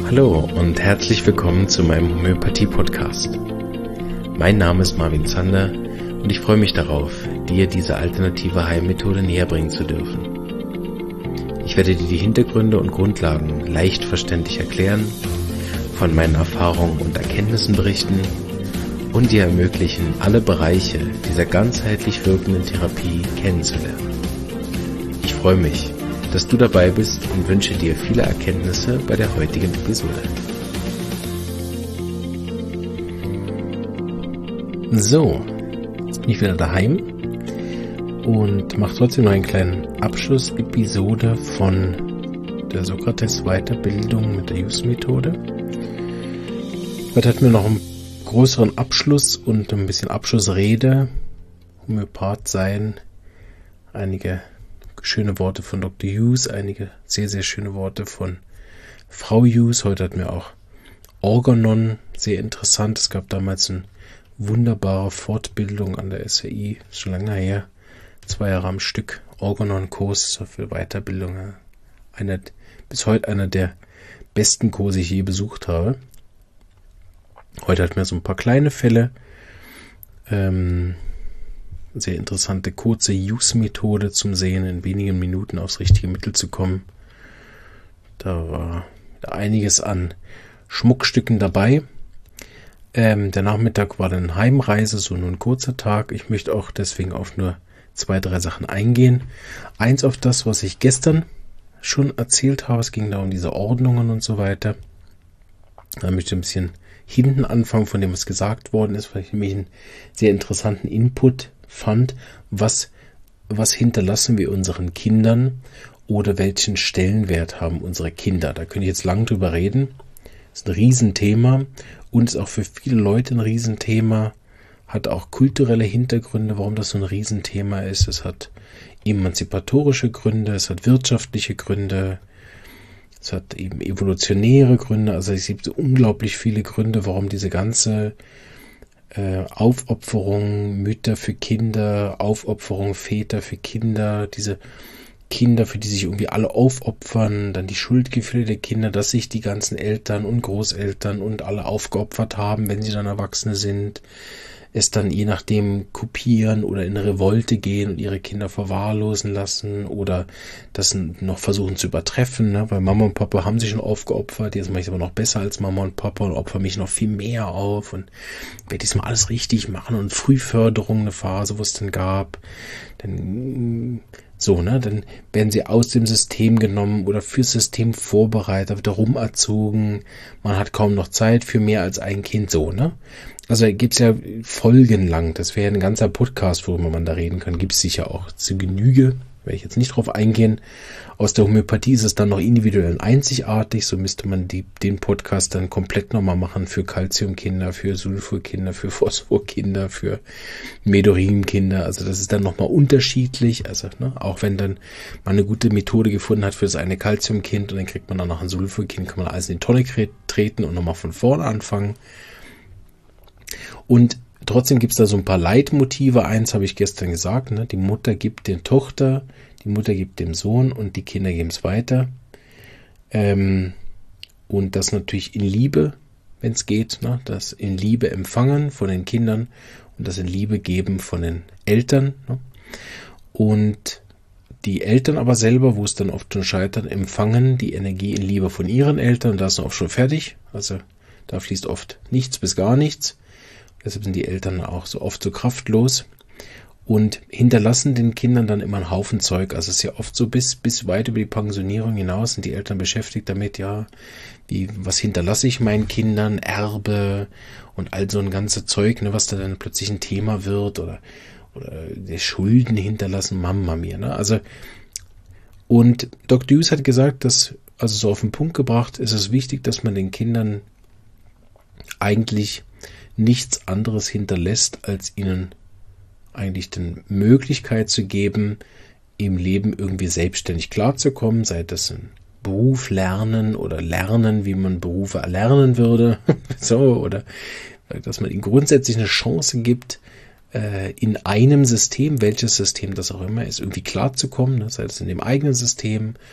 Hallo und herzlich willkommen zu meinem Homöopathie-Podcast. Mein Name ist Marvin Zander und ich freue mich darauf, dir diese alternative Heilmethode näherbringen zu dürfen. Ich werde dir die Hintergründe und Grundlagen leicht verständlich erklären, von meinen Erfahrungen und Erkenntnissen berichten und dir ermöglichen, alle Bereiche dieser ganzheitlich wirkenden Therapie kennenzulernen. Ich freue mich, dass du dabei bist und wünsche dir viele Erkenntnisse bei der heutigen Episode. So, jetzt bin ich wieder daheim und mache trotzdem noch einen kleinen Abschlussepisode von der Sokrates-Weiterbildung mit der Use-Methode. Heute hatten wir noch einen größeren Abschluss und ein bisschen Abschlussrede. Homöopath sein, einige schöne Worte von Dr. Hughes, einige sehr, sehr schöne Worte von Frau Hughes. Heute hatten wir auch Organon, sehr interessant. Es gab damals eine wunderbare Fortbildung an der SWI, schon lange her, 2 Jahre am Stück, Organon-Kurs für Weiterbildung. Bis heute einer der besten Kurse, die ich je besucht habe. Heute hatten wir so ein paar kleine Fälle, sehr interessante, kurze Use-Methode zum Sehen, in wenigen Minuten aufs richtige Mittel zu kommen. Da war einiges an Schmuckstücken dabei. Der Nachmittag war dann Heimreise, so nur ein kurzer Tag. Ich möchte auch deswegen auf nur 2, 3 Sachen eingehen. Eins auf das, was ich gestern schon erzählt habe. Es ging da um diese Ordnungen und so weiter. Da möchte ich ein bisschen hinten anfangen von dem, was gesagt worden ist, weil ich nämlich einen sehr interessanten Input fand, was hinterlassen wir unseren Kindern oder welchen Stellenwert haben unsere Kinder. Da könnte ich jetzt lang drüber reden. Das ist ein Riesenthema und ist auch für viele Leute ein Riesenthema, hat auch kulturelle Hintergründe, warum das so ein Riesenthema ist. Es hat emanzipatorische Gründe, es hat wirtschaftliche Gründe, es hat eben evolutionäre Gründe, also es gibt unglaublich viele Gründe, warum diese ganze Aufopferung Mütter für Kinder, Aufopferung Väter für Kinder, diese Kinder, für die sich irgendwie alle aufopfern, dann die Schuldgefühle der Kinder, dass sich die ganzen Eltern und Großeltern und alle aufgeopfert haben, wenn sie dann Erwachsene sind, es dann je nachdem kopieren oder in eine Revolte gehen und ihre Kinder verwahrlosen lassen oder das noch versuchen zu übertreffen, ne? Weil Mama und Papa haben sich schon aufgeopfert, jetzt mache ich es aber noch besser als Mama und Papa und opfere mich noch viel mehr auf und werde diesmal alles richtig machen und Frühförderung, eine Phase, wo es dann gab, dann so, ne, dann werden sie aus dem System genommen oder fürs System vorbereitet, wird rumerzogen, man hat kaum noch Zeit für mehr als ein Kind, so, ne. Also gibt's ja folgenlang, das wäre ein ganzer Podcast, worüber man da reden kann, gibt's sicher auch zu Genüge, werde ich jetzt nicht drauf eingehen. Aus der Homöopathie ist es dann noch individuell und einzigartig, so müsste man den Podcast dann komplett nochmal machen für Calciumkinder, für Sulfurkinder, für Phosphorkinder, für Medorinkinder, also das ist dann nochmal unterschiedlich, also ne, auch wenn dann man eine gute Methode gefunden hat für das eine Calciumkind und dann kriegt man dann noch ein Sulfurkind, kann man alles in die Tonne treten und nochmal von vorne anfangen. Und trotzdem gibt es da so ein paar Leitmotive. Eins habe ich gestern gesagt, ne? Die Mutter gibt der Tochter, die Mutter gibt dem Sohn und die Kinder geben es weiter. Und das natürlich in Liebe, wenn es geht, ne? Das in Liebe empfangen von den Kindern und das in Liebe geben von den Eltern. Ne? Und die Eltern aber selber, wo es dann oft schon scheitert, empfangen die Energie in Liebe von ihren Eltern und da ist oft schon fertig. Also da fließt oft nichts bis gar nichts. Deshalb sind die Eltern auch so oft so kraftlos und hinterlassen den Kindern dann immer einen Haufen Zeug. Also es ist ja oft so bis weit über die Pensionierung hinaus sind die Eltern beschäftigt damit, ja, was hinterlasse ich meinen Kindern, Erbe und all so ein ganzes Zeug, ne, was da dann plötzlich ein Thema wird oder der Schulden hinterlassen, Mama mir, ne? Also und Dr. Hughes hat gesagt, dass, also so auf den Punkt gebracht, ist es wichtig, dass man den Kindern eigentlich nichts anderes hinterlässt, als ihnen eigentlich die Möglichkeit zu geben, im Leben irgendwie selbstständig klarzukommen, sei das ein Beruf lernen oder lernen, wie man Berufe erlernen würde, so, oder dass man ihnen grundsätzlich eine Chance gibt, in einem System, welches System das auch immer ist, irgendwie klarzukommen, sei das in dem eigenen System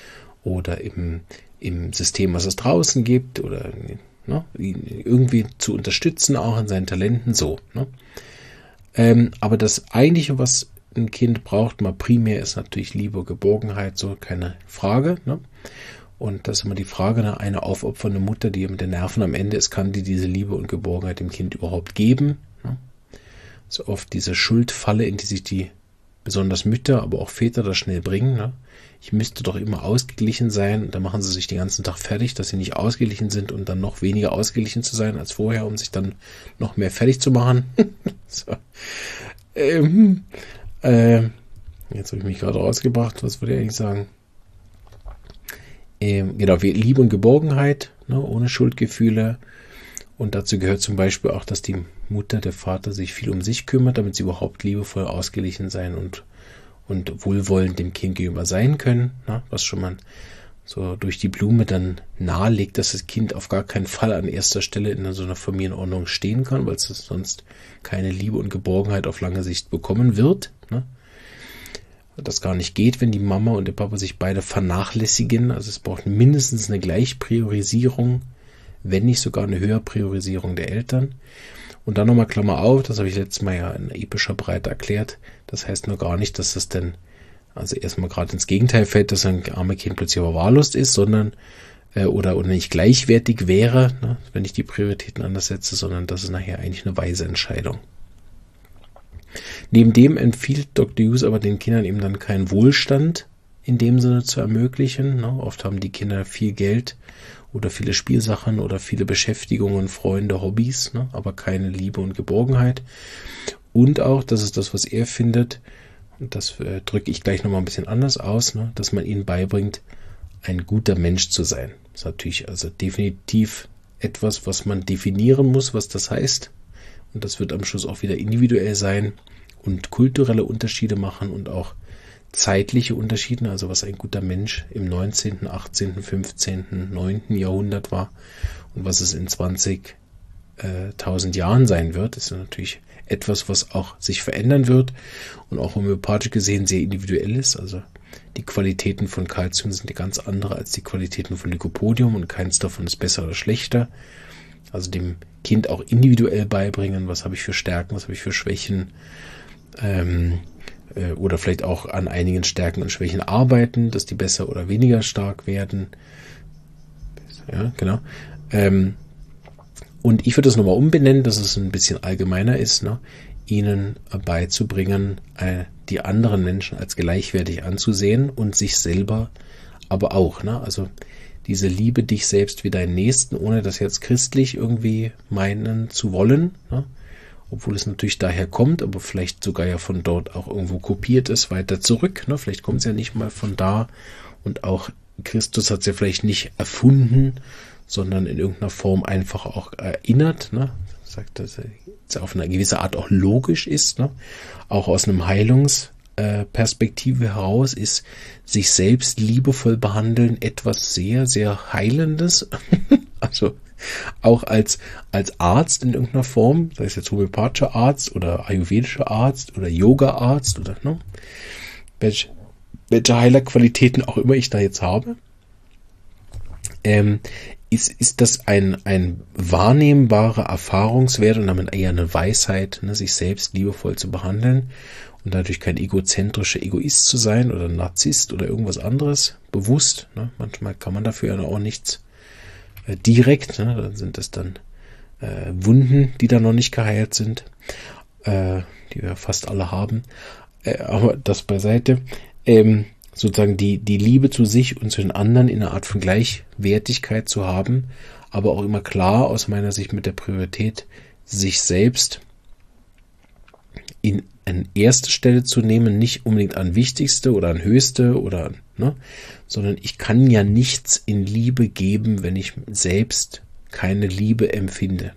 oder im System, was es draußen gibt, oder ne, ihn irgendwie zu unterstützen, auch in seinen Talenten, so. Ne? Aber das Eigentliche, was ein Kind braucht, mal primär, ist natürlich Liebe, Geborgenheit, so, keine Frage. Ne? Und das ist immer die Frage, ne? Eine aufopfernde Mutter, die mit den Nerven am Ende ist, kann die diese Liebe und Geborgenheit dem Kind überhaupt geben? Ne? So oft diese Schuldfalle, in die sich die besonders Mütter, aber auch Väter da schnell bringen. Ne? Ich müsste doch immer ausgeglichen sein. Und dann machen sie sich den ganzen Tag fertig, dass sie nicht ausgeglichen sind und dann noch weniger ausgeglichen zu sein als vorher, um sich dann noch mehr fertig zu machen. So. Jetzt habe ich mich gerade rausgebracht. Was wollte ich eigentlich sagen? Genau, Liebe und Geborgenheit, ne, ohne Schuldgefühle. Und dazu gehört zum Beispiel auch, dass die Mutter, der Vater sich viel um sich kümmert, damit sie überhaupt liebevoll ausgeglichen sein und wohlwollend dem Kind gegenüber sein können. Ne, was schon mal so durch die Blume dann nahelegt, dass das Kind auf gar keinen Fall an erster Stelle in so einer Familienordnung stehen kann, weil es sonst keine Liebe und Geborgenheit auf lange Sicht bekommen wird. Ne? Das gar nicht geht, wenn die Mama und der Papa sich beide vernachlässigen. Also es braucht mindestens eine Gleichpriorisierung, wenn nicht sogar eine Höherpriorisierung der Eltern. Und dann nochmal Klammer auf, das habe ich letztes Mal ja in epischer Breite erklärt. Das heißt nur gar nicht, dass das denn also erstmal gerade ins Gegenteil fällt, dass ein armes Kind plötzlich verwahrlost ist, sondern oder nicht gleichwertig wäre, ne, wenn ich die Prioritäten anders setze, sondern das ist nachher eigentlich eine weise Entscheidung. Neben dem empfiehlt Dr. Hughes aber den Kindern eben dann keinen Wohlstand in dem Sinne zu ermöglichen. Ne? Oft haben die Kinder viel Geld oder viele Spielsachen oder viele Beschäftigungen, Freunde, Hobbys, ne? Aber keine Liebe und Geborgenheit. Und auch, das ist das, was er findet, und das drücke ich gleich nochmal ein bisschen anders aus, ne? Dass man ihnen beibringt, ein guter Mensch zu sein. Das ist natürlich also definitiv etwas, was man definieren muss, was das heißt. Und das wird am Schluss auch wieder individuell sein und kulturelle Unterschiede machen und auch zeitliche Unterschiede, also was ein guter Mensch im 19., 18., 15., 9. Jahrhundert war und was es in 20.000 Jahren sein wird, ist natürlich etwas, was auch sich verändern wird und auch homöopathisch gesehen sehr individuell ist. Also die Qualitäten von Calcium sind ganz andere als die Qualitäten von Lycopodium und keins davon ist besser oder schlechter. Also dem Kind auch individuell beibringen, was habe ich für Stärken, was habe ich für Schwächen, oder vielleicht auch an einigen Stärken und Schwächen arbeiten, dass die besser oder weniger stark werden. Ja, genau. Und ich würde das nochmal umbenennen, dass es ein bisschen allgemeiner ist, ne? Ihnen beizubringen, die anderen Menschen als gleichwertig anzusehen und sich selber aber auch. Ne? Also diese Liebe dich selbst wie deinen Nächsten, ohne das jetzt christlich irgendwie meinen zu wollen, ne? Obwohl es natürlich daher kommt, aber vielleicht sogar ja von dort auch irgendwo kopiert ist, weiter zurück. Ne? Vielleicht kommt es ja nicht mal von da und auch Christus hat es ja vielleicht nicht erfunden, sondern in irgendeiner Form einfach auch erinnert. Ne? Sagt, dass es auf eine gewisse Art auch logisch ist. Ne? Auch aus einem Heilungsperspektive heraus ist sich selbst liebevoll behandeln etwas sehr, sehr Heilendes. Also auch als Arzt in irgendeiner Form, sei es jetzt homöopathischer Arzt oder ayurvedischer Arzt oder Yoga-Arzt oder ne, welche Heilerqualitäten auch immer ich da jetzt habe, ist das ein wahrnehmbarer Erfahrungswert und damit eher eine Weisheit, ne, sich selbst liebevoll zu behandeln und dadurch kein egozentrischer Egoist zu sein oder Narzisst oder irgendwas anderes, bewusst. Ne, manchmal kann man dafür ja auch nichts direkt, ne, dann sind es dann Wunden, die da noch nicht geheilt sind, die wir fast alle haben, aber das beiseite, sozusagen die Liebe zu sich und zu den anderen in einer Art von Gleichwertigkeit zu haben, aber auch immer klar aus meiner Sicht mit der Priorität, sich selbst an erste Stelle zu nehmen, nicht unbedingt an wichtigste oder an höchste oder ne, sondern ich kann ja nichts in Liebe geben, wenn ich selbst keine Liebe empfinde.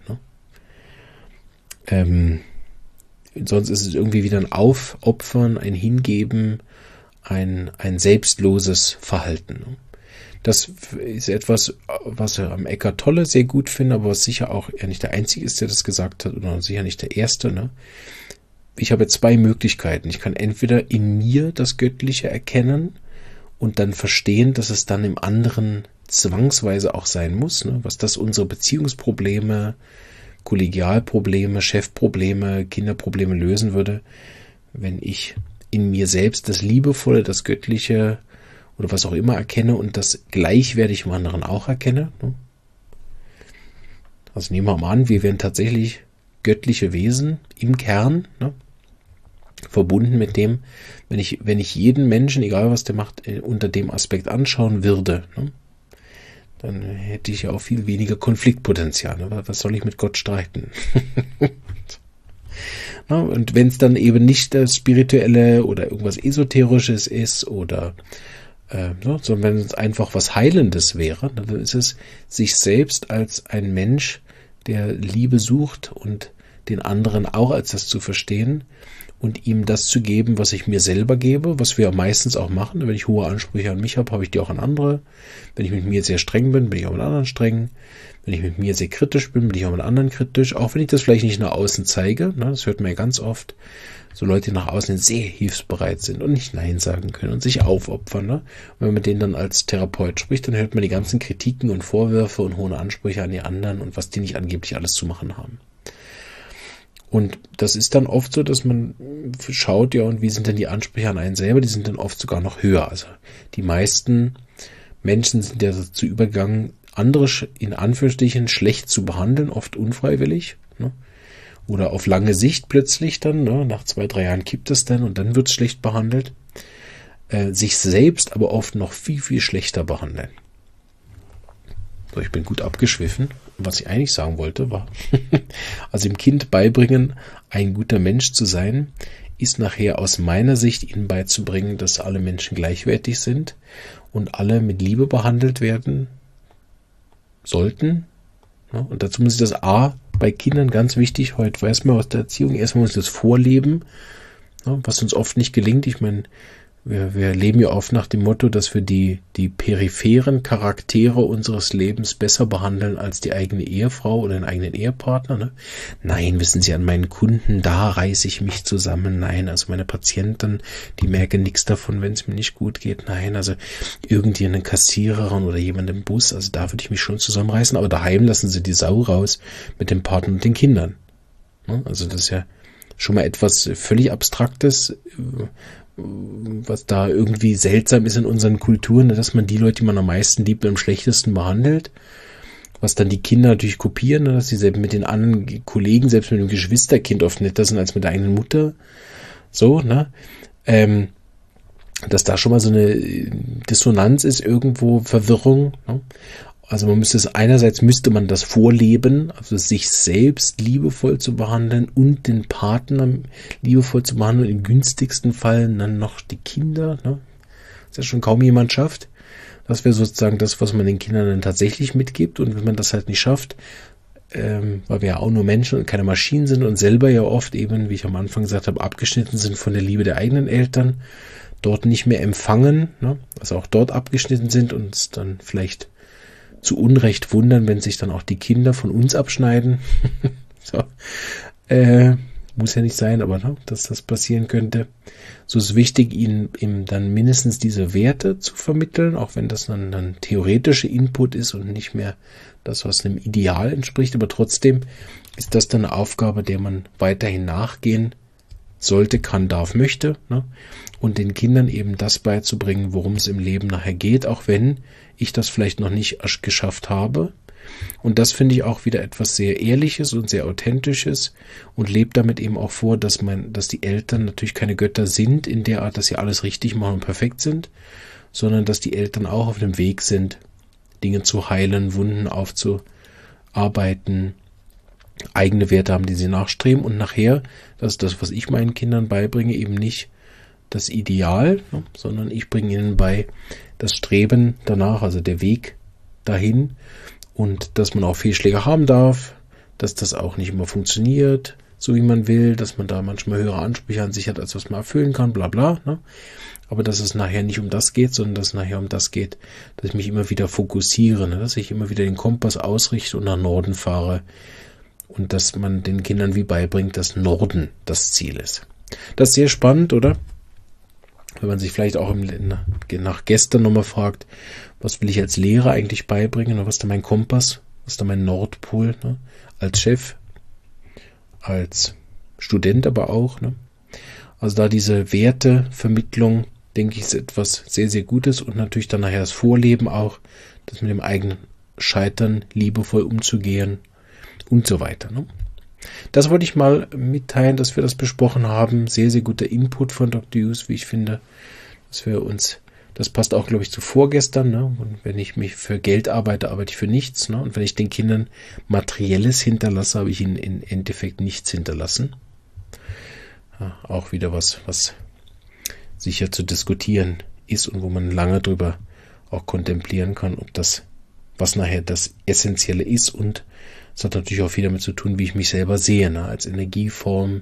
Ne? Sonst ist es irgendwie wieder ein Aufopfern, ein Hingeben, ein selbstloses Verhalten. Ne? Das ist etwas, was ich am Eckhart Tolle sehr gut finde, aber was sicher auch er nicht der Einzige ist, der das gesagt hat, oder sicher nicht der Erste. Ne? Ich habe zwei Möglichkeiten. Ich kann entweder in mir das Göttliche erkennen und dann verstehen, dass es dann im anderen zwangsweise auch sein muss, ne? Was das unsere Beziehungsprobleme, Kollegialprobleme, Chefprobleme, Kinderprobleme lösen würde, wenn ich in mir selbst das Liebevolle, das Göttliche oder was auch immer erkenne und das gleichwertig im anderen auch erkenne. Ne? Also nehmen wir mal an, wir wären tatsächlich göttliche Wesen im Kern, ne? Verbunden mit dem, wenn ich jeden Menschen, egal was der macht, unter dem Aspekt anschauen würde, ne? Dann hätte ich ja auch viel weniger Konfliktpotenzial. Ne? Was soll ich mit Gott streiten? Na, und wenn es dann eben nicht das Spirituelle oder irgendwas Esoterisches ist oder sondern wenn es einfach was Heilendes wäre, dann ist es sich selbst als ein Mensch, der Liebe sucht und den anderen auch als das zu verstehen und ihm das zu geben, was ich mir selber gebe, was wir meistens auch machen. Wenn ich hohe Ansprüche an mich habe, habe ich die auch an andere. Wenn ich mit mir sehr streng bin, bin ich auch mit anderen streng. Wenn ich mit mir sehr kritisch bin, bin ich auch mit anderen kritisch. Auch wenn ich das vielleicht nicht nach außen zeige, ne, das hört man ja ganz oft, so Leute, die nach außen sehr hilfsbereit sind und nicht Nein sagen können und sich aufopfern. Ne? Und wenn man mit denen dann als Therapeut spricht, dann hört man die ganzen Kritiken und Vorwürfe und hohe Ansprüche an die anderen und was die nicht angeblich alles zu machen haben. Und das ist dann oft so, dass man schaut, ja, und wie sind denn die Ansprüche an einen selber? Die sind dann oft sogar noch höher. Also die meisten Menschen sind ja dazu übergegangen, andere in Anführungsstrichen schlecht zu behandeln, oft unfreiwillig, ne? Oder auf lange Sicht plötzlich dann, ne? Nach 2-3 Jahren kippt es dann und dann wird es schlecht behandelt. Sich selbst aber oft noch viel, viel schlechter behandeln. So, ich bin gut abgeschwiffen. Was ich eigentlich sagen wollte, war, also dem Kind beibringen, ein guter Mensch zu sein, ist nachher aus meiner Sicht ihnen beizubringen, dass alle Menschen gleichwertig sind und alle mit Liebe behandelt werden sollten. Ja, und dazu muss ich das bei Kindern ganz wichtig, heute weiß man aus der Erziehung, erstmal muss ich das vorleben, ja, was uns oft nicht gelingt. Ich meine, wir leben ja oft nach dem Motto, dass wir die peripheren Charaktere unseres Lebens besser behandeln als die eigene Ehefrau oder den eigenen Ehepartner. Ne? Nein, wissen Sie, an meinen Kunden, da reiße ich mich zusammen. Nein, also meine Patienten, die merken nichts davon, wenn es mir nicht gut geht. Nein, also irgendeine Kassiererin oder jemand im Bus, also da würde ich mich schon zusammenreißen. Aber daheim lassen Sie die Sau raus mit dem Partner und den Kindern. Ne? Also das ist ja schon mal etwas völlig Abstraktes, was da irgendwie seltsam ist in unseren Kulturen, dass man die Leute, die man am meisten liebt, am schlechtesten behandelt. Was dann die Kinder natürlich kopieren, dass sie selbst mit den anderen Kollegen, selbst mit dem Geschwisterkind oft netter sind als mit der eigenen Mutter. So, ne? Dass da schon mal so eine Dissonanz ist, irgendwo Verwirrung. Ne? Also einerseits müsste man das vorleben, also sich selbst liebevoll zu behandeln und den Partner liebevoll zu behandeln, im günstigsten Fall dann noch die Kinder, ne? Das ja schon kaum jemand schafft. Das wäre sozusagen das, was man den Kindern dann tatsächlich mitgibt, und wenn man das halt nicht schafft, weil wir ja auch nur Menschen und keine Maschinen sind und selber ja oft eben, wie ich am Anfang gesagt habe, abgeschnitten sind von der Liebe der eigenen Eltern, dort nicht mehr empfangen, ne? Also auch dort abgeschnitten sind und es dann vielleicht zu Unrecht wundern, wenn sich dann auch die Kinder von uns abschneiden. So. Muss ja nicht sein, aber ne, dass das passieren könnte. So ist es wichtig, ihnen dann mindestens diese Werte zu vermitteln, auch wenn das dann theoretische Input ist und nicht mehr das, was einem Ideal entspricht. Aber trotzdem ist das dann eine Aufgabe, der man weiterhin nachgehen sollte, kann, darf, möchte. Ne? Und den Kindern eben das beizubringen, worum es im Leben nachher geht, auch wenn ich das vielleicht noch nicht geschafft habe. Und das finde ich auch wieder etwas sehr Ehrliches und sehr Authentisches und lebt damit eben auch vor, dass die Eltern natürlich keine Götter sind, in der Art, dass sie alles richtig machen und perfekt sind, sondern dass die Eltern auch auf dem Weg sind, Dinge zu heilen, Wunden aufzuarbeiten, eigene Werte haben, die sie nachstreben, und nachher, das ist das, was ich meinen Kindern beibringe, eben nicht das Ideal, sondern ich bringe ihnen bei das Streben danach, also der Weg dahin, und dass man auch Fehlschläge haben darf, dass das auch nicht immer funktioniert, so wie man will, dass man da manchmal höhere Ansprüche an sich hat, als was man erfüllen kann, bla bla, ne? Aber dass es nachher nicht um das geht, sondern dass es nachher um das geht, dass ich mich immer wieder fokussiere, ne? Dass ich immer wieder den Kompass ausrichte und nach Norden fahre, und dass man den Kindern wie beibringt, dass Norden das Ziel ist. Das ist sehr spannend, oder? Wenn man sich vielleicht auch nach gestern nochmal fragt, was will ich als Lehrer eigentlich beibringen, oder was ist da mein Kompass, was ist da mein Nordpol, ne? Als Chef, als Student aber auch. Ne? Also da diese Wertevermittlung, denke ich, ist etwas sehr, sehr Gutes und natürlich dann nachher das Vorleben auch, das mit dem eigenen Scheitern liebevoll umzugehen und so weiter. Ne? Das wollte ich mal mitteilen, dass wir das besprochen haben. Sehr, sehr guter Input von Dr. Hughes, wie ich finde, dass wir uns, das passt auch, glaube ich, zu vorgestern. Ne? Und wenn ich mich für Geld arbeite, arbeite ich für nichts. Ne? Und wenn ich den Kindern Materielles hinterlasse, habe ich ihnen im Endeffekt nichts hinterlassen. Ja, auch wieder was sicher zu diskutieren ist und wo man lange drüber auch kontemplieren kann, ob das, was nachher das Essentielle ist. Und es hat natürlich auch viel damit zu tun, wie ich mich selber sehe, ne? Als Energieform.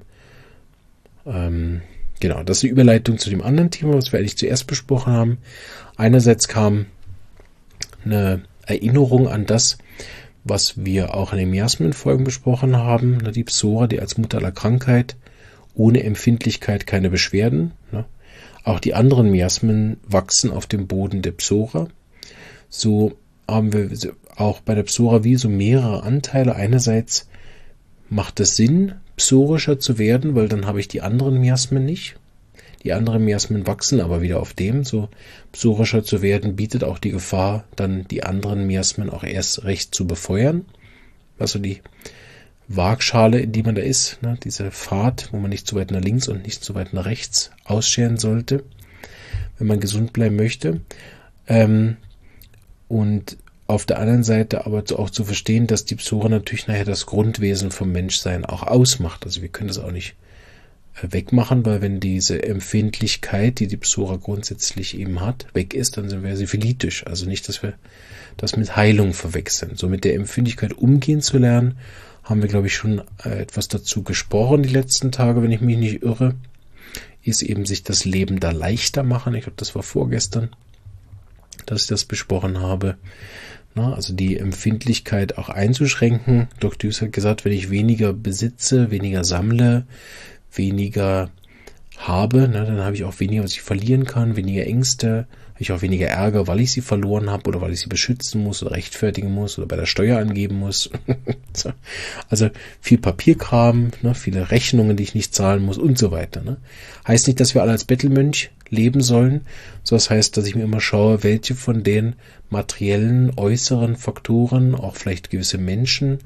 Genau, das ist die Überleitung zu dem anderen Thema, was wir eigentlich zuerst besprochen haben. Einerseits kam eine Erinnerung an das, was wir auch in den Miasmen-Folgen besprochen haben. Die Psora, die als Mutter aller Krankheit, ohne Empfindlichkeit keine Beschwerden. Ne? Auch die anderen Miasmen wachsen auf dem Boden der Psora. So haben wir auch bei der Psora wie so mehrere Anteile. Einerseits macht es Sinn, psorischer zu werden, weil dann habe ich die anderen Miasmen nicht. Die anderen Miasmen wachsen aber wieder auf dem. So psorischer zu werden bietet auch die Gefahr, dann die anderen Miasmen auch erst recht zu befeuern. Also die Waagschale, in die man da ist, ne, diese Pfad, wo man nicht zu weit nach links und nicht zu weit nach rechts ausscheren sollte, wenn man gesund bleiben möchte. Und auf der anderen Seite aber auch zu verstehen, dass die Psora natürlich nachher das Grundwesen vom Menschsein auch ausmacht. Also wir können das auch nicht wegmachen, weil wenn diese Empfindlichkeit, die die Psora grundsätzlich eben hat, weg ist, dann sind wir syphilitisch. Also nicht, dass wir das mit Heilung verwechseln. So mit der Empfindlichkeit umgehen zu lernen, haben wir, glaube ich, schon etwas dazu gesprochen die letzten Tage, wenn ich mich nicht irre, ist eben sich das Leben da leichter machen. Ich glaube, das war vorgestern, dass ich das besprochen habe. Na, also die Empfindlichkeit auch einzuschränken. Dr. Hughes hat gesagt, wenn ich weniger besitze, weniger sammle, weniger habe, ne, dann habe ich auch weniger, was ich verlieren kann, weniger Ängste, habe ich auch weniger Ärger, weil ich sie verloren habe oder weil ich sie beschützen muss oder rechtfertigen muss oder bei der Steuer angeben muss. Also viel Papierkram, ne, viele Rechnungen, die ich nicht zahlen muss und so weiter. Ne. Heißt nicht, dass wir alle als Bettelmönch leben sollen, so das heißt, dass ich mir immer schaue, welche von den materiellen, äußeren Faktoren, auch vielleicht gewisse Menschen,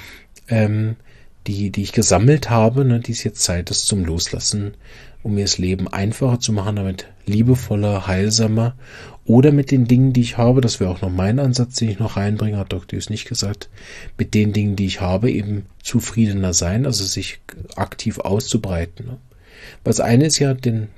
die ich gesammelt habe, ne, die es jetzt Zeit ist zum Loslassen, um mir das Leben einfacher zu machen, damit liebevoller, heilsamer oder mit den Dingen, die ich habe, das wäre auch noch mein Ansatz, den ich noch reinbringe, hat Dr. Hughes nicht gesagt, mit den Dingen, die ich habe, eben zufriedener sein, also sich aktiv auszubreiten. Ne. Weil das eine ist ja,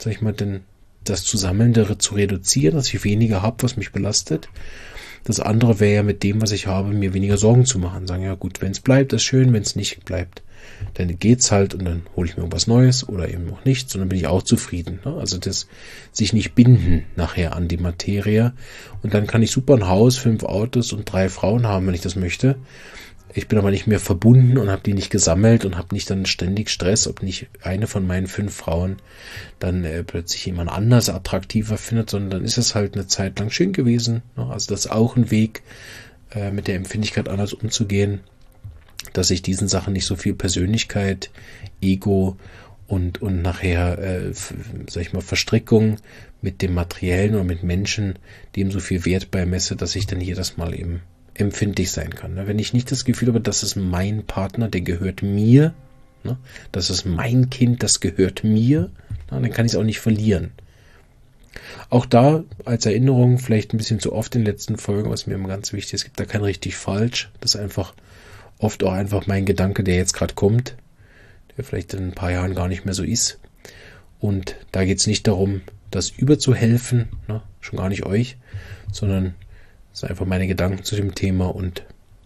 das Zusammelnde zu reduzieren, dass ich weniger habe, was mich belastet. Das andere wäre ja mit dem, was ich habe, mir weniger Sorgen zu machen. Sagen, ja gut, wenn es bleibt, ist schön, wenn es nicht bleibt, dann geht's halt und dann hole ich mir irgendwas Neues oder eben noch nichts und dann bin ich auch zufrieden. Ne? Also das sich nicht binden nachher an die Materie und dann kann ich super ein Haus, 5 Autos und 3 Frauen haben, wenn ich das möchte. Ich bin aber nicht mehr verbunden und habe die nicht gesammelt und habe nicht dann ständig Stress, ob nicht eine von meinen 5 Frauen dann plötzlich jemand anders attraktiver findet, sondern dann ist es halt eine Zeit lang schön gewesen. Ne? Also das ist auch ein Weg, mit der Empfindlichkeit anders umzugehen, dass ich diesen Sachen nicht so viel Persönlichkeit, Ego und nachher, Verstrickung mit dem Materiellen oder mit Menschen, dem so viel Wert beimesse, dass ich dann jedes Mal eben empfindlich sein kann. Wenn ich nicht das Gefühl habe, das ist mein Partner, der gehört mir, das ist mein Kind, das gehört mir, dann kann ich es auch nicht verlieren. Auch da als Erinnerung, vielleicht ein bisschen zu oft in den letzten Folgen, was mir immer ganz wichtig ist, es gibt da kein richtig falsch, das ist einfach oft auch einfach mein Gedanke, der jetzt gerade kommt, der vielleicht in ein paar Jahren gar nicht mehr so ist. Und da geht es nicht darum, das überzuhelfen, schon gar nicht euch, sondern das sind einfach meine Gedanken zu dem Thema und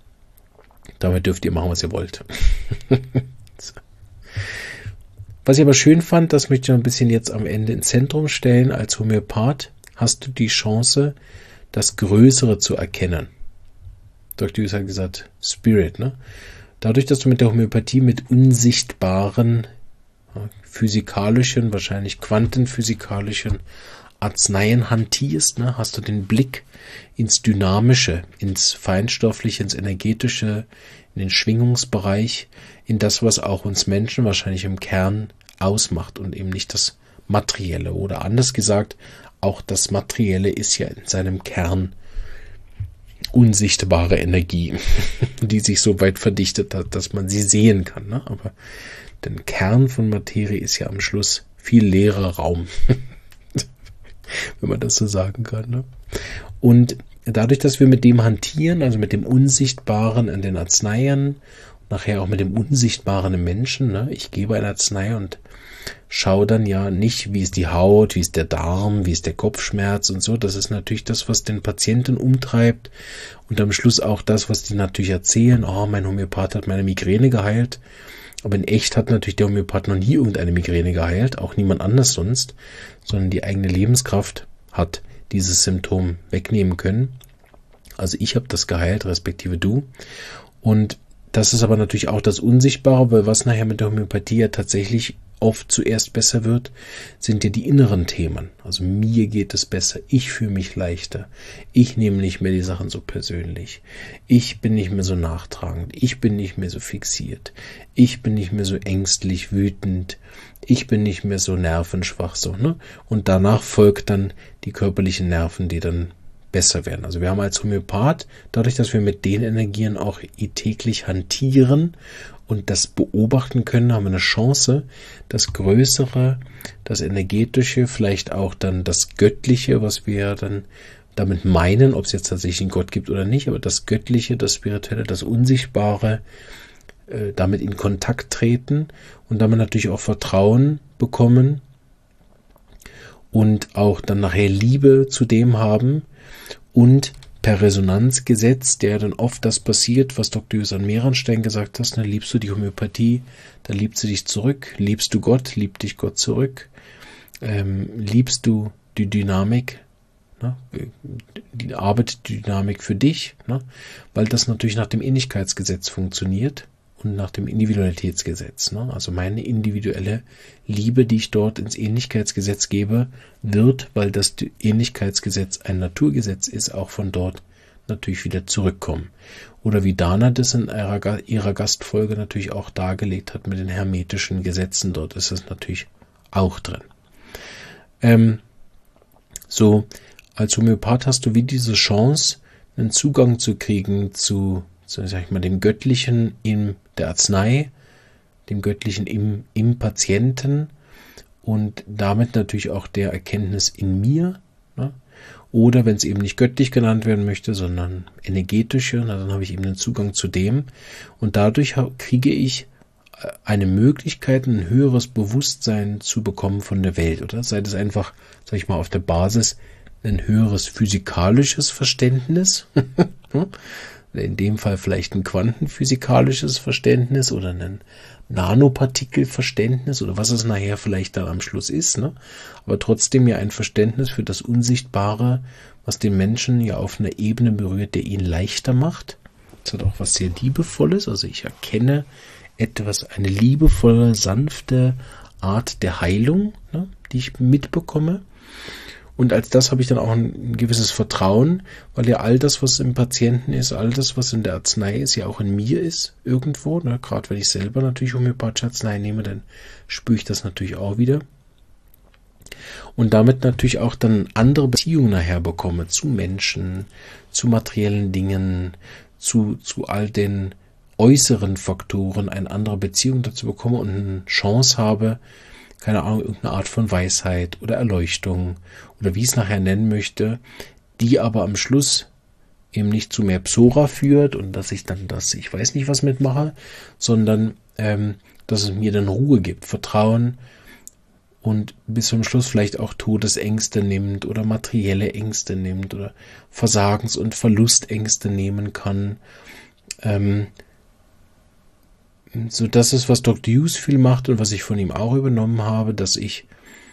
damit dürft ihr machen, was ihr wollt. So. Was ich aber schön fand, das möchte ich noch ein bisschen jetzt am Ende ins Zentrum stellen. Als Homöopath hast du die Chance, das Größere zu erkennen. Dr. Hughes hat gesagt, Spirit. Ne? Dadurch, dass du mit der Homöopathie mit unsichtbaren physikalischen, wahrscheinlich quantenphysikalischen Arzneien hantierst, ne, hast du den Blick ins Dynamische, ins Feinstoffliche, ins Energetische, in den Schwingungsbereich, in das, was auch uns Menschen wahrscheinlich im Kern ausmacht und eben nicht das Materielle. Oder anders gesagt, auch das Materielle ist ja in seinem Kern unsichtbare Energie, die sich so weit verdichtet hat, dass man sie sehen kann. Ne? Aber der Kern von Materie ist ja am Schluss viel leerer Raum, wenn man das so sagen kann. Ne? Und dadurch, dass wir mit dem hantieren, also mit dem Unsichtbaren an den Arzneien, nachher auch mit dem Unsichtbaren im Menschen, ne? Ich gebe eine Arznei und schaue dann ja nicht, wie ist die Haut, wie ist der Darm, wie ist der Kopfschmerz und so. Das ist natürlich das, was den Patienten umtreibt und am Schluss auch das, was die natürlich erzählen. Oh, mein Homöopath hat meine Migräne geheilt. Aber in echt hat natürlich der Homöopath noch nie irgendeine Migräne geheilt, auch niemand anders sonst, sondern die eigene Lebenskraft hat dieses Symptom wegnehmen können. Also ich habe das geheilt, respektive du. Und das ist aber natürlich auch das Unsichtbare, weil was nachher mit der Homöopathie ja tatsächlich oft zuerst besser wird, sind ja die inneren Themen. Also mir geht es besser, ich fühle mich leichter, ich nehme nicht mehr die Sachen so persönlich, ich bin nicht mehr so nachtragend, ich bin nicht mehr so fixiert, ich bin nicht mehr so ängstlich, wütend, ich bin nicht mehr so nervenschwach, so, ne? Und danach folgt dann die körperlichen Nerven, die dann besser werden. Also wir haben als Homöopath, dadurch, dass wir mit den Energien auch täglich hantieren und das beobachten können, haben wir eine Chance, das Größere, das Energetische, vielleicht auch dann das Göttliche, was wir dann damit meinen, ob es jetzt tatsächlich einen Gott gibt oder nicht, aber das Göttliche, das Spirituelle, das Unsichtbare, damit in Kontakt treten und damit natürlich auch Vertrauen bekommen und auch dann nachher Liebe zu dem haben und per Resonanzgesetz, der dann oft das passiert, was Dr. Josan Merenstein gesagt hat, ne, liebst du die Homöopathie, dann liebt sie dich zurück, liebst du Gott, liebt dich Gott zurück, liebst du die Dynamik, ne, die Arbeit-Dynamik für dich, ne, weil das natürlich nach dem Ähnlichkeitsgesetz funktioniert und nach dem Individualitätsgesetz. Ne, also meine individuelle Liebe, die ich dort ins Ähnlichkeitsgesetz gebe, wird, weil das Ähnlichkeitsgesetz ein Naturgesetz ist, auch von dort natürlich wieder zurückkommen. Oder wie Dana das in ihrer Gastfolge natürlich auch dargelegt hat mit den hermetischen Gesetzen, dort ist es natürlich auch drin. So, als Homöopath hast du wie diese Chance, einen Zugang zu kriegen zu sag ich mal, dem Göttlichen in der Arznei, dem Göttlichen im Patienten und damit natürlich auch der Erkenntnis in mir. Ne? Oder wenn es eben nicht göttlich genannt werden möchte, sondern energetische, dann habe ich eben den Zugang zu dem. Und dadurch kriege ich eine Möglichkeit, ein höheres Bewusstsein zu bekommen von der Welt. Oder sei das einfach, sag ich mal, auf der Basis ein höheres physikalisches Verständnis. In dem Fall vielleicht ein quantenphysikalisches Verständnis oder ein Nanopartikelverständnis oder was es nachher vielleicht dann am Schluss ist, ne? Aber trotzdem ja ein Verständnis für das Unsichtbare, was den Menschen ja auf einer Ebene berührt, der ihn leichter macht. Das hat auch was sehr Liebevolles, also ich erkenne eine liebevolle, sanfte Art der Heilung, ne, die ich mitbekomme. Und als das habe ich dann auch ein gewisses Vertrauen, weil ja all das, was im Patienten ist, all das, was in der Arznei ist, ja auch in mir ist, irgendwo. Ne? Gerade wenn ich selber natürlich homöopathische Arznei nehme, dann spüre ich das natürlich auch wieder. Und damit natürlich auch dann andere Beziehungen nachher bekomme zu Menschen, zu materiellen Dingen, zu all den äußeren Faktoren, eine andere Beziehung dazu bekomme und eine Chance habe, keine Ahnung, irgendeine Art von Weisheit oder Erleuchtung oder wie ich es nachher nennen möchte, die aber am Schluss eben nicht zu mehr Psora führt und dass ich dann ich weiß nicht was mitmache, sondern dass es mir dann Ruhe gibt, Vertrauen und bis zum Schluss vielleicht auch Todesängste nimmt oder materielle Ängste nimmt oder Versagens- und Verlustängste nehmen kann. So, das ist, was Dr. Hughes viel macht und was ich von ihm auch übernommen habe, dass ich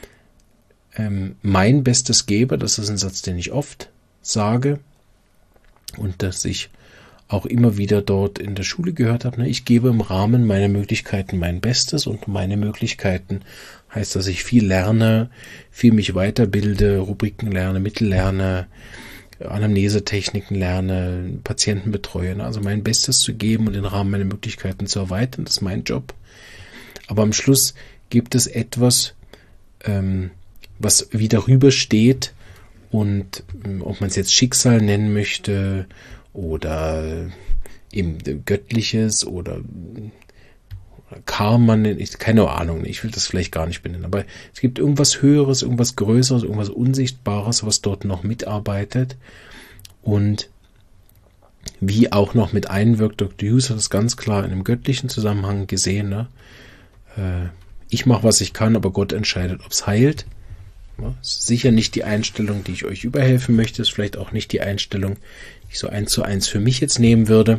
mein Bestes gebe, das ist ein Satz, den ich oft sage und dass ich auch immer wieder dort in der Schule gehört habe. Ne? Ich gebe im Rahmen meiner Möglichkeiten mein Bestes, und meine Möglichkeiten heißt, dass ich viel lerne, viel mich weiterbilde, Rubriken lerne, Mittel lerne, Anamnesetechniken lerne, Patienten betreue. Ne? Also mein Bestes zu geben und den Rahmen meiner Möglichkeiten zu erweitern, das ist mein Job. Aber am Schluss gibt es etwas, was wie darüber steht, und ob man es jetzt Schicksal nennen möchte oder eben Göttliches oder Karma, keine Ahnung, ich will das vielleicht gar nicht benennen, aber es gibt irgendwas Höheres, irgendwas Größeres, irgendwas Unsichtbares, was dort noch mitarbeitet und wie auch noch mit einwirkt. Dr. Hughes hat das ganz klar in einem göttlichen Zusammenhang gesehen. Ne? Ich mache, was ich kann, aber Gott entscheidet, ob es heilt. Ja, ist sicher nicht die Einstellung, die ich euch überhelfen möchte, ist vielleicht auch nicht die Einstellung, die ich so 1:1 für mich jetzt nehmen würde.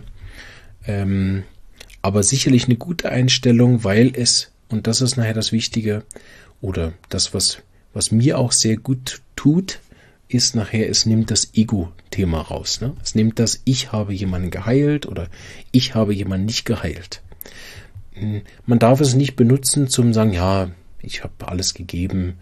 Aber sicherlich eine gute Einstellung, weil es, und das ist nachher das Wichtige, oder das, was mir auch sehr gut tut, ist nachher, es nimmt das Ego-Thema raus. Ne? Es nimmt das, ich habe jemanden geheilt oder ich habe jemanden nicht geheilt. Man darf es nicht benutzen zum sagen, ja, ich habe alles gegeben,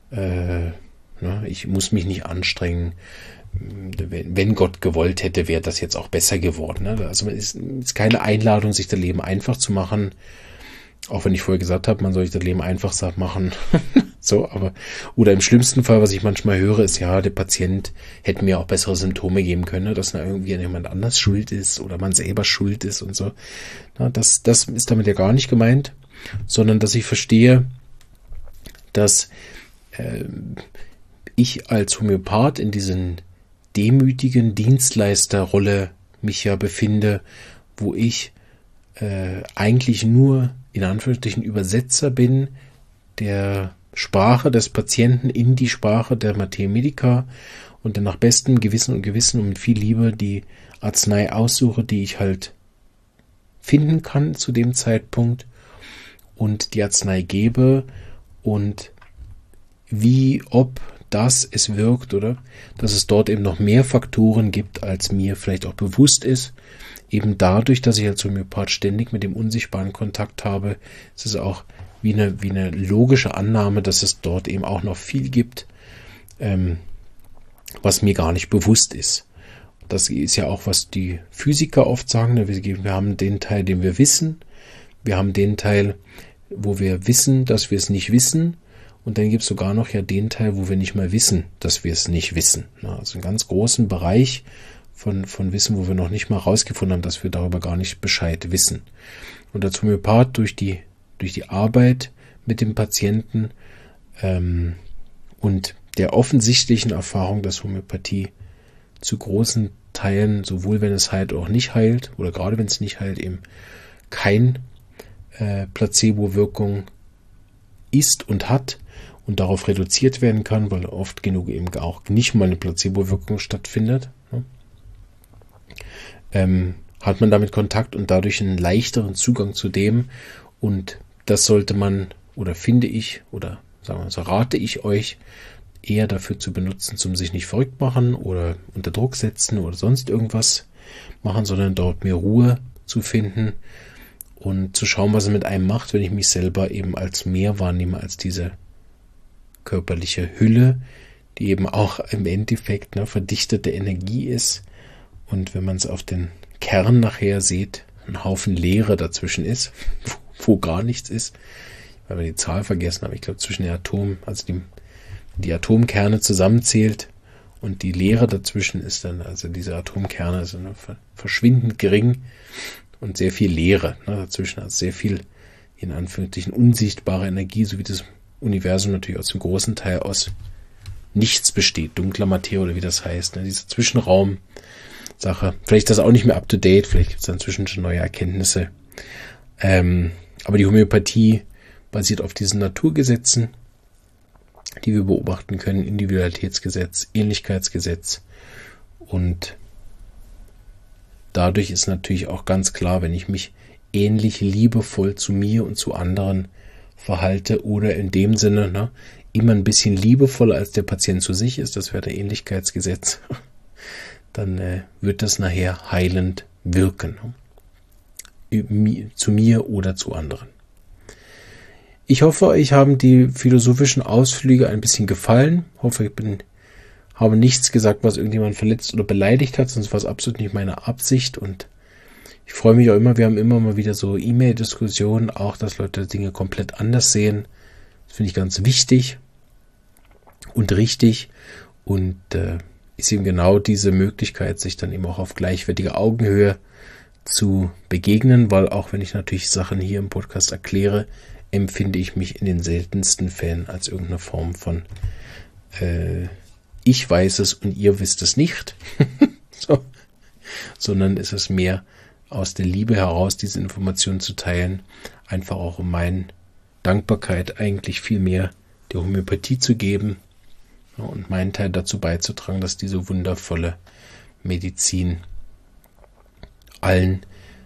ich muss mich nicht anstrengen. Wenn Gott gewollt hätte, wäre das jetzt auch besser geworden. Ne? Also es ist keine Einladung, sich das Leben einfach zu machen. Auch wenn ich vorher gesagt habe, man soll sich das Leben einfach machen. So, aber, oder im schlimmsten Fall, was ich manchmal höre, ist, ja, der Patient hätte mir auch bessere Symptome geben können, dass da irgendwie jemand anders schuld ist oder man selber schuld ist und so. Na, das ist damit ja gar nicht gemeint, sondern dass ich verstehe, dass ich als Homöopath in diesen demütigen Dienstleisterrolle mich ja befinde, wo ich eigentlich nur in Anführungsstrichen Übersetzer bin der Sprache des Patienten in die Sprache der Materia Medica und dann nach bestem Gewissen und mit viel Liebe die Arznei aussuche, die ich halt finden kann zu dem Zeitpunkt und die Arznei gebe und wie, ob das es wirkt oder dass es dort eben noch mehr Faktoren gibt, als mir vielleicht auch bewusst ist. Eben dadurch, dass ich als Homöopath ständig mit dem Unsichtbaren Kontakt habe, ist es auch wie eine logische Annahme, dass es dort eben auch noch viel gibt, was mir gar nicht bewusst ist. Das ist ja auch, was die Physiker oft sagen. Wir haben den Teil, den wir wissen. Wir haben den Teil, wo wir wissen, dass wir es nicht wissen. Und dann gibt es sogar noch ja den Teil, wo wir nicht mal wissen, dass wir es nicht wissen. Also einen ganz großen Bereich von Wissen, wo wir noch nicht mal rausgefunden haben, dass wir darüber gar nicht Bescheid wissen. Und als Homöopath durch die Arbeit mit dem Patienten und der offensichtlichen Erfahrung, dass Homöopathie zu großen Teilen, sowohl wenn es heilt auch nicht heilt, oder gerade wenn es nicht heilt, eben kein Placebo-Wirkung ist und hat und darauf reduziert werden kann, weil oft genug eben auch nicht mal eine Placebo-Wirkung stattfindet, hat man damit Kontakt und dadurch einen leichteren Zugang zu dem, und das sollte man, oder finde ich, oder sagen wir mal so, rate ich euch, eher dafür zu benutzen, zum sich nicht verrückt machen oder unter Druck setzen oder sonst irgendwas machen, sondern dort mehr Ruhe zu finden und zu schauen, was es mit einem macht, wenn ich mich selber eben als mehr wahrnehme als diese körperliche Hülle, die eben auch im Endeffekt verdichtete Energie ist, und wenn man es auf den Kern nachher sieht, ein Haufen Leere dazwischen ist, wo gar nichts ist, weil wir die Zahl vergessen haben. Ich glaube, zwischen den Atomen, also die Atomkerne zusammenzählt und die Leere dazwischen ist dann, also diese Atomkerne sind verschwindend gering und sehr viel Leere dazwischen, also sehr viel in Anführungsstrichen unsichtbare Energie, so wie das Universum natürlich aus dem großen Teil aus nichts besteht, dunkler Materie oder wie das heißt, dieser Zwischenraum. Sache. Vielleicht ist das auch nicht mehr up to date, vielleicht gibt es inzwischen schon neue Erkenntnisse. Aber die Homöopathie basiert auf diesen Naturgesetzen, die wir beobachten können, Individualitätsgesetz, Ähnlichkeitsgesetz, und dadurch ist natürlich auch ganz klar, wenn ich mich ähnlich liebevoll zu mir und zu anderen verhalte oder in dem Sinne immer ein bisschen liebevoller als der Patient zu sich ist, das wäre der Ähnlichkeitsgesetz, dann wird das nachher heilend wirken. Zu mir oder zu anderen. Ich hoffe, euch haben die philosophischen Ausflüge ein bisschen gefallen. Ich hoffe, ich habe nichts gesagt, was irgendjemand verletzt oder beleidigt hat, sonst war es absolut nicht meine Absicht. Und ich freue mich auch immer, wir haben immer mal wieder so E-Mail-Diskussionen, auch dass Leute Dinge komplett anders sehen. Das finde ich ganz wichtig und richtig. Und ist eben genau diese Möglichkeit, sich dann eben auch auf gleichwertiger Augenhöhe zu begegnen, weil auch wenn ich natürlich Sachen hier im Podcast erkläre, empfinde ich mich in den seltensten Fällen als irgendeine Form von ich weiß es und ihr wisst es nicht, so. Sondern es ist mehr aus der Liebe heraus, diese Informationen zu teilen, einfach auch um meine Dankbarkeit eigentlich viel mehr der Homöopathie zu geben, ja, und meinen Teil dazu beizutragen, dass diese wundervolle Medizin allen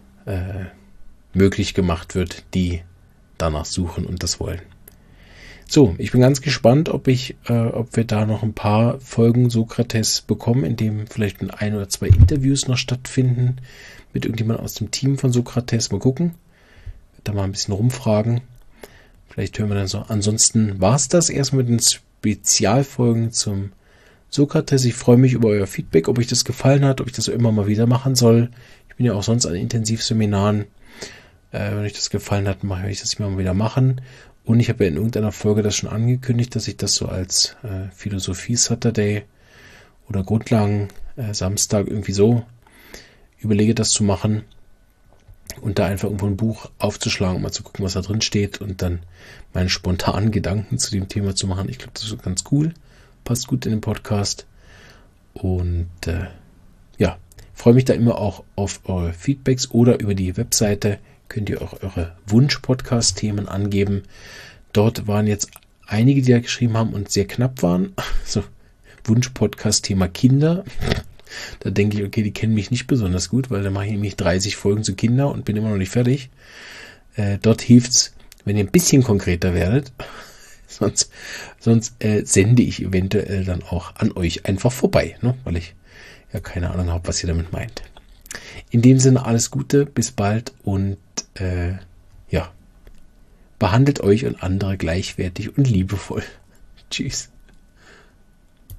möglich gemacht wird, die danach suchen und das wollen. So, ich bin ganz gespannt, ob wir da noch ein paar Folgen Sokrates bekommen, in dem vielleicht ein oder zwei Interviews noch stattfinden mit irgendjemand aus dem Team von Sokrates. Mal gucken. Da mal ein bisschen rumfragen. Vielleicht hören wir dann so. Ansonsten war es das erstmal mit den Spezialfolgen zum Sokrates. Ich freue mich über euer Feedback, ob euch das gefallen hat, ob ich das immer mal wieder machen soll. Ich bin ja auch sonst an Intensivseminaren. Wenn euch das gefallen hat, mache ich das immer mal wieder machen. Und ich habe ja in irgendeiner Folge das schon angekündigt, dass ich das so als Philosophie-Saturday oder Grundlagen-Samstag irgendwie so überlege, das zu machen. Und da einfach irgendwo ein Buch aufzuschlagen, um mal zu gucken, was da drin steht und dann meine spontanen Gedanken zu dem Thema zu machen. Ich glaube, das ist ganz cool. Passt gut in den Podcast. Und ja, freue mich da immer auch auf eure Feedbacks oder über die Webseite könnt ihr auch eure Wunsch-Podcast-Themen angeben. Dort waren jetzt einige, die da geschrieben haben und sehr knapp waren. So, Wunsch-Podcast-Thema Kinder. Da denke ich, okay, die kennen mich nicht besonders gut, weil da mache ich nämlich 30 Folgen zu Kinder und bin immer noch nicht fertig. Dort hilft's, wenn ihr ein bisschen konkreter werdet. Sonst sende ich eventuell dann auch an euch einfach vorbei, ne? Weil ich ja keine Ahnung habe, was ihr damit meint. In dem Sinne alles Gute, bis bald und ja, behandelt euch und andere gleichwertig und liebevoll. Tschüss.